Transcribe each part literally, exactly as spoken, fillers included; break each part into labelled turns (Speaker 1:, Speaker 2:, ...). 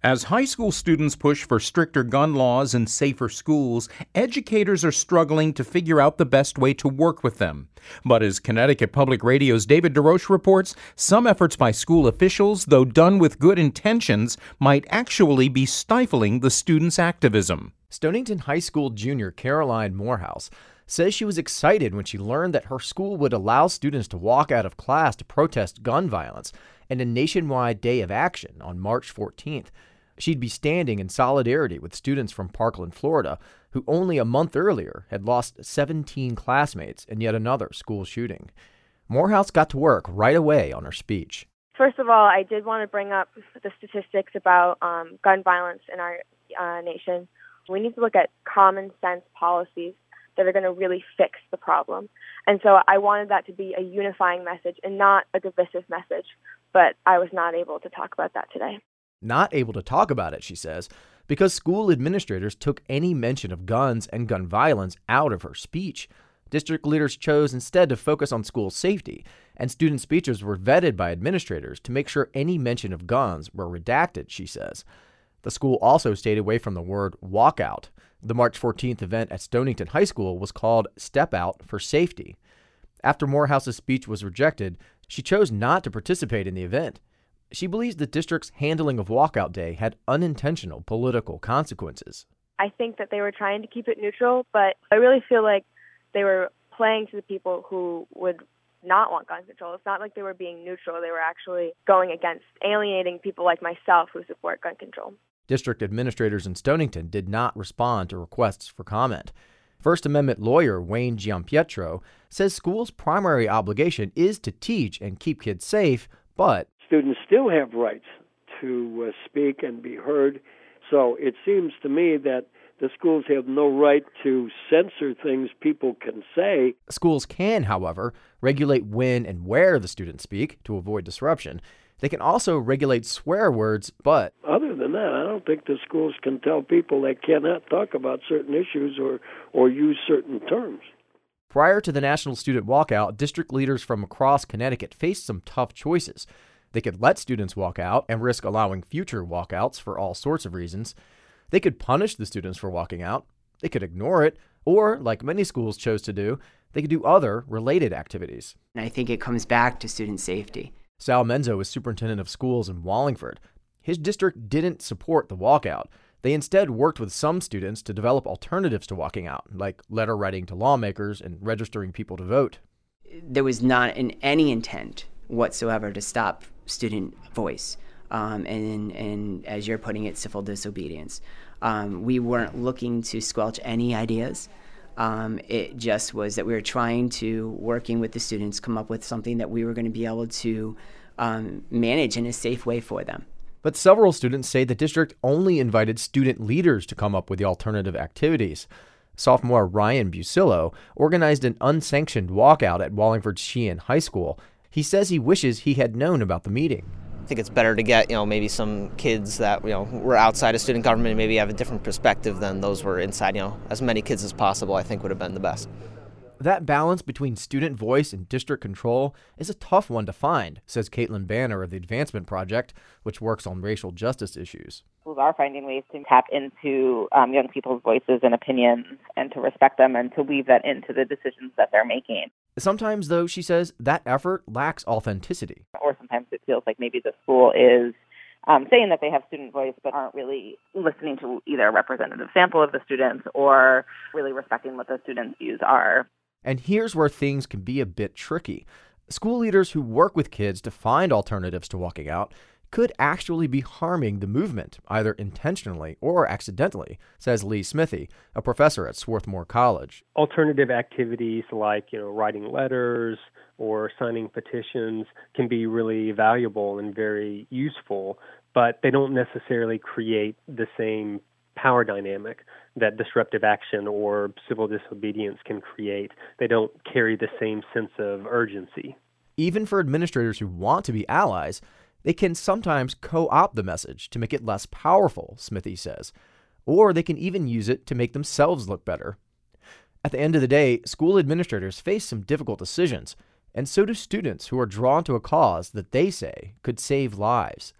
Speaker 1: As high school students push for stricter gun laws and safer schools, educators are struggling to figure out the best way to work with them. But as Connecticut Public Radio's David DeRoche reports, some efforts by school officials, though done with good intentions, might actually be stifling the students' activism.
Speaker 2: Stonington High School junior Caroline Morehouse says she was excited when she learned that her school would allow students to walk out of class to protest gun violence and a nationwide day of action on March fourteenth. She'd be standing in solidarity with students from Parkland, Florida, who only a month earlier had lost seventeen classmates in yet another school shooting. Morehouse got to work right away on her speech.
Speaker 3: First of all, I did want to bring up the statistics about um, gun violence in our uh, nation. We need to look at common sense policies that are going to really fix the problem. And so I wanted that to be a unifying message and not a divisive message, but I was not able to talk about that today.
Speaker 2: Not able to talk about it, she says, because school administrators took any mention of guns and gun violence out of her speech. District leaders chose instead to focus on school safety, and student speeches were vetted by administrators to make sure any mention of guns were redacted, she says. The school also stayed away from the word walkout. The March fourteenth event at Stonington High School was called Step Out for Safety. After Morehouse's speech was rejected, she chose not to participate in the event. She believes the district's handling of Walkout Day had unintentional political consequences.
Speaker 3: I think that they were trying to keep it neutral, but I really feel like they were playing to the people who would not want gun control. It's not like they were being neutral. They were actually going against alienating people like myself who support gun control.
Speaker 2: District administrators in Stonington did not respond to requests for comment. First Amendment lawyer Wayne Giampietro says schools' primary obligation is to teach and keep kids safe, but
Speaker 4: students still have rights to uh, speak and be heard. So it seems to me that the schools have no right to censor things people can say.
Speaker 2: Schools can, however, regulate when and where the students speak to avoid disruption. They can also regulate swear words, but
Speaker 4: other than that, I don't think the schools can tell people they cannot talk about certain issues or, or use certain terms.
Speaker 2: Prior to the National Student Walkout, district leaders from across Connecticut faced some tough choices. They could let students walk out and risk allowing future walkouts for all sorts of reasons. They could punish the students for walking out. They could ignore it, or, like many schools chose to do, they could do other related activities.
Speaker 5: And I think it comes back to student safety.
Speaker 2: Sal Menzo is superintendent of schools in Wallingford. His district didn't support the walkout. They instead worked with some students to develop alternatives to walking out, like letter writing to lawmakers and registering people to vote.
Speaker 5: There was not in any intent whatsoever to stop student voice, um, and, and as you're putting it, civil disobedience. Um, we weren't looking to squelch any ideas. Um, it just was that we were trying to, working with the students, come up with something that we were going to be able to um, manage in a safe way for them.
Speaker 2: But several students say the district only invited student leaders to come up with the alternative activities. Sophomore Ryan Busillo organized an unsanctioned walkout at Wallingford Sheehan High School. He says he wishes he had known about the meeting.
Speaker 6: I think it's better to get, you know, maybe some kids that, you know, were outside of student government and maybe have a different perspective than those were inside. You know, as many kids as possible, I think, would have been the best.
Speaker 2: That balance between student voice and district control is a tough one to find, says Caitlin Banner of the Advancement Project, which works on racial justice issues.
Speaker 7: Schools are finding ways to tap into um, young people's voices and opinions and to respect them and to weave that into the decisions that they're making.
Speaker 2: Sometimes, though, she says, that effort lacks authenticity.
Speaker 7: Or sometimes it feels like maybe the school is um, saying that they have student voice but aren't really listening to either a representative sample of the students or really respecting what the students' views are.
Speaker 2: And here's where things can be a bit tricky. School leaders who work with kids to find alternatives to walking out could actually be harming the movement, either intentionally or accidentally, says Lee Smithy, a professor at Swarthmore College.
Speaker 8: Alternative activities like, you know, writing letters or signing petitions can be really valuable and very useful, but they don't necessarily create the same power dynamic that disruptive action or civil disobedience can create. They don't carry the same sense of urgency.
Speaker 2: Even for administrators who want to be allies, they can sometimes co-opt the message to make it less powerful, Smithy says, or they can even use it to make themselves look better. At the end of the day, school administrators face some difficult decisions, and so do students who are drawn to a cause that they say could save lives.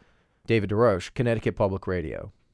Speaker 2: David DeRoche, Connecticut Public Radio.